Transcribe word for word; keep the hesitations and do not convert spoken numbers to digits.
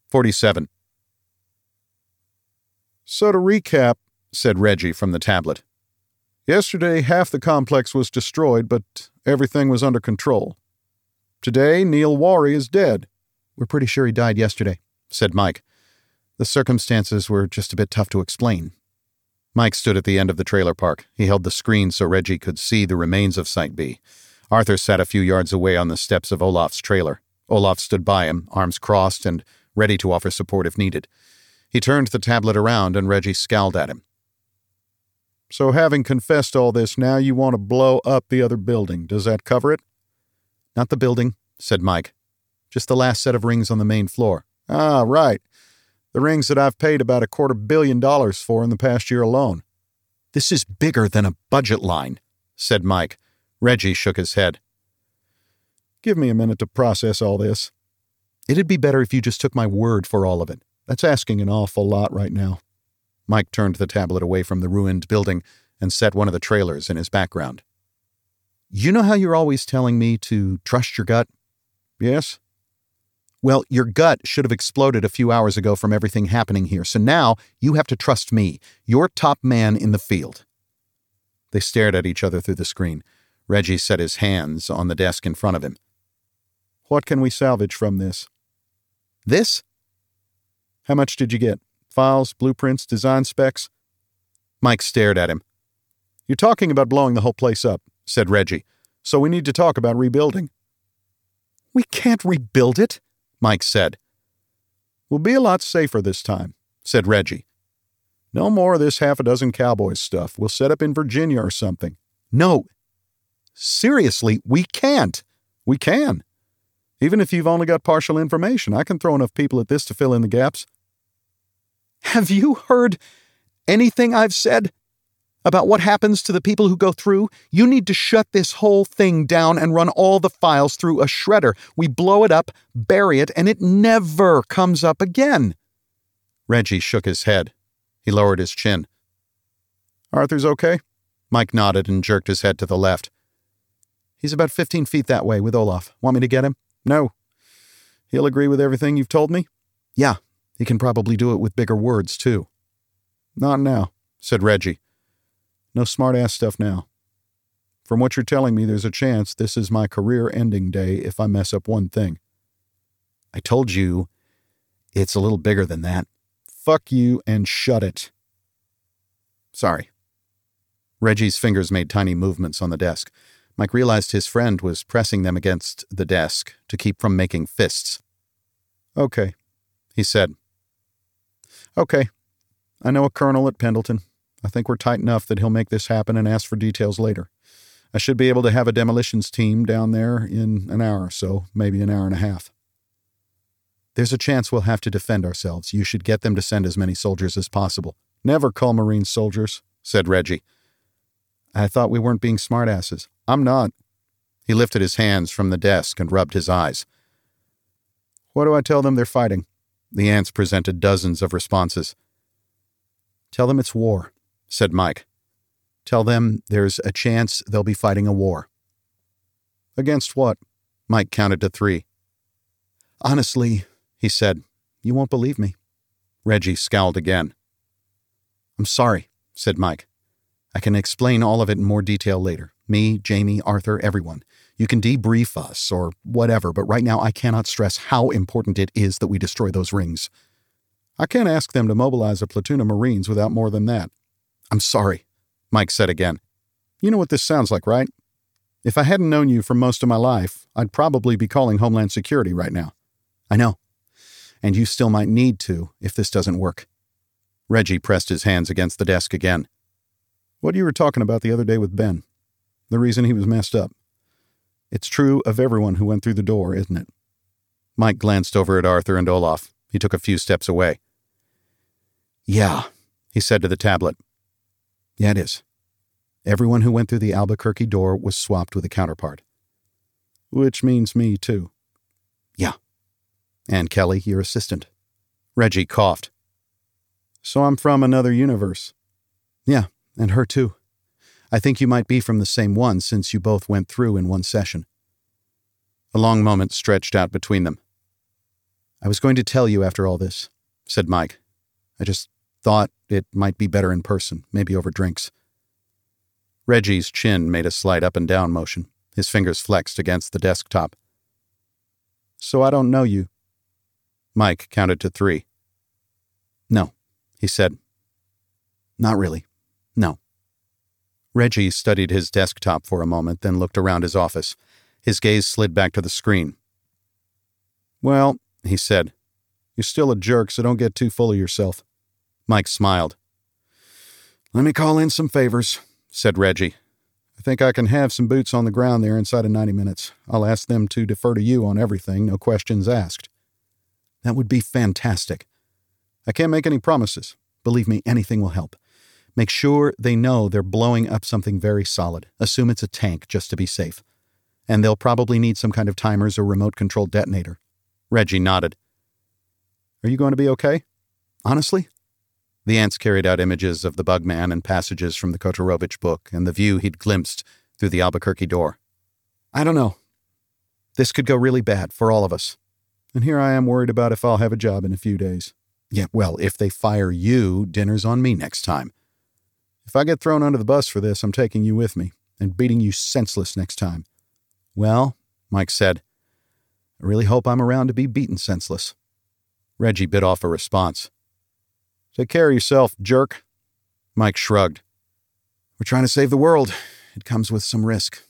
forty-seven. So to recap, said Reggie from the tablet. Yesterday, half the complex was destroyed, but everything was under control. Today, Neil Warry is dead. We're pretty sure he died yesterday, said Mike. The circumstances were just a bit tough to explain. Mike stood at the end of the trailer park. He held the screen so Reggie could see the remains of Site B. Arthur sat a few yards away on the steps of Olaf's trailer. Olaf stood by him, arms crossed and ready to offer support if needed. He turned the tablet around and Reggie scowled at him. So having confessed all this, now you want to blow up the other building. Does that cover it? Not the building, said Mike. Just the last set of rings on the main floor. Ah, right. The rings that I've paid about a quarter billion dollars for in the past year alone. This is bigger than a budget line, said Mike. Reggie shook his head. Give me a minute to process all this. It'd be better if you just took my word for all of it. That's asking an awful lot right now. Mike turned the tablet away from the ruined building and set one of the trailers in his background. You know how you're always telling me to trust your gut? Yes. Well, your gut should have exploded a few hours ago from everything happening here, so now you have to trust me, your top man in the field. They stared at each other through the screen. Reggie set his hands on the desk in front of him. What can we salvage from this? This? How much did you get? Files, blueprints, design specs? Mike stared at him. You're talking about blowing the whole place up, said Reggie, so we need to talk about rebuilding. We can't rebuild it, Mike said. We'll be a lot safer this time, said Reggie. No more of this half a dozen cowboys stuff. We'll set up in Virginia or something. No. Seriously, we can't. We can. Even if you've only got partial information, I can throw enough people at this to fill in the gaps. Have you heard anything I've said about what happens to the people who go through? You need to shut this whole thing down and run all the files through a shredder. We blow it up, bury it, and it never comes up again. Reggie shook his head. He lowered his chin. Arthur's okay? Mike nodded and jerked his head to the left. He's about fifteen feet that way with Olaf. Want me to get him? No. He'll agree with everything you've told me? Yeah. He can probably do it with bigger words, too. Not now, said Reggie. No smart-ass stuff now. From what you're telling me, there's a chance this is my career-ending day if I mess up one thing. I told you it's a little bigger than that. Fuck you and shut it. Sorry. Reggie's fingers made tiny movements on the desk. Mike realized his friend was pressing them against the desk to keep from making fists. Okay, he said. Okay, I know a colonel at Pendleton. I think we're tight enough that he'll make this happen and ask for details later. I should be able to have a demolitions team down there in an hour or so, maybe an hour and a half. There's a chance we'll have to defend ourselves. You should get them to send as many soldiers as possible. Never call Marines soldiers, said Reggie. I thought we weren't being smartasses. I'm not. He lifted his hands from the desk and rubbed his eyes. What do I tell them they're fighting? The ants presented dozens of responses. Tell them it's war, said Mike. Tell them there's a chance they'll be fighting a war. Against what? Mike counted to three. Honestly, he said, you won't believe me. Reggie scowled again. I'm sorry, said Mike. I can explain all of it in more detail later. Me, Jamie, Arthur, everyone. You can debrief us or whatever, but right now I cannot stress how important it is that we destroy those rings. I can't ask them to mobilize a platoon of Marines without more than that. I'm sorry, Mike said again. You know what this sounds like, right? If I hadn't known you for most of my life, I'd probably be calling Homeland Security right now. I know. And you still might need to if this doesn't work. Reggie pressed his hands against the desk again. What you were talking about the other day with Ben. The reason he was messed up. It's true of everyone who went through the door, isn't it? Mike glanced over at Arthur and Olaf. He took a few steps away. Yeah, he said to the tablet. Yeah, it is. Everyone who went through the Albuquerque door was swapped with a counterpart. Which means me, too. Yeah. And Kelly, your assistant. Reggie coughed. So I'm from another universe. Yeah, and her too. I think you might be from the same one since you both went through in one session. A long moment stretched out between them. I was going to tell you after all this, said Mike. I just thought it might be better in person, maybe over drinks. Reggie's chin made a slight up and down motion. His fingers flexed against the desktop. So I don't know you. Mike counted to three. No, he said. Not really. No. Reggie studied his desktop for a moment, then looked around his office. His gaze slid back to the screen. Well, he said, you're still a jerk, so don't get too full of yourself. Mike smiled. Let me call in some favors, said Reggie. I think I can have some boots on the ground there inside of ninety minutes. I'll ask them to defer to you on everything, no questions asked. That would be fantastic. I can't make any promises. Believe me, anything will help. Make sure they know they're blowing up something very solid. Assume it's a tank, just to be safe. And they'll probably need some kind of timers or remote-controlled detonator. Reggie nodded. Are you going to be okay? Honestly? The ants carried out images of the Bugman and passages from the Kotorovich book and the view he'd glimpsed through the Albuquerque door. I don't know. This could go really bad for all of us. And here I am worried about if I'll have a job in a few days. Yeah, well, if they fire you, dinner's on me next time. If I get thrown under the bus for this, I'm taking you with me and beating you senseless next time. Well, Mike said, I really hope I'm around to be beaten senseless. Reggie bit off a response. Take care of yourself, jerk. Mike shrugged. We're trying to save the world. It comes with some risk.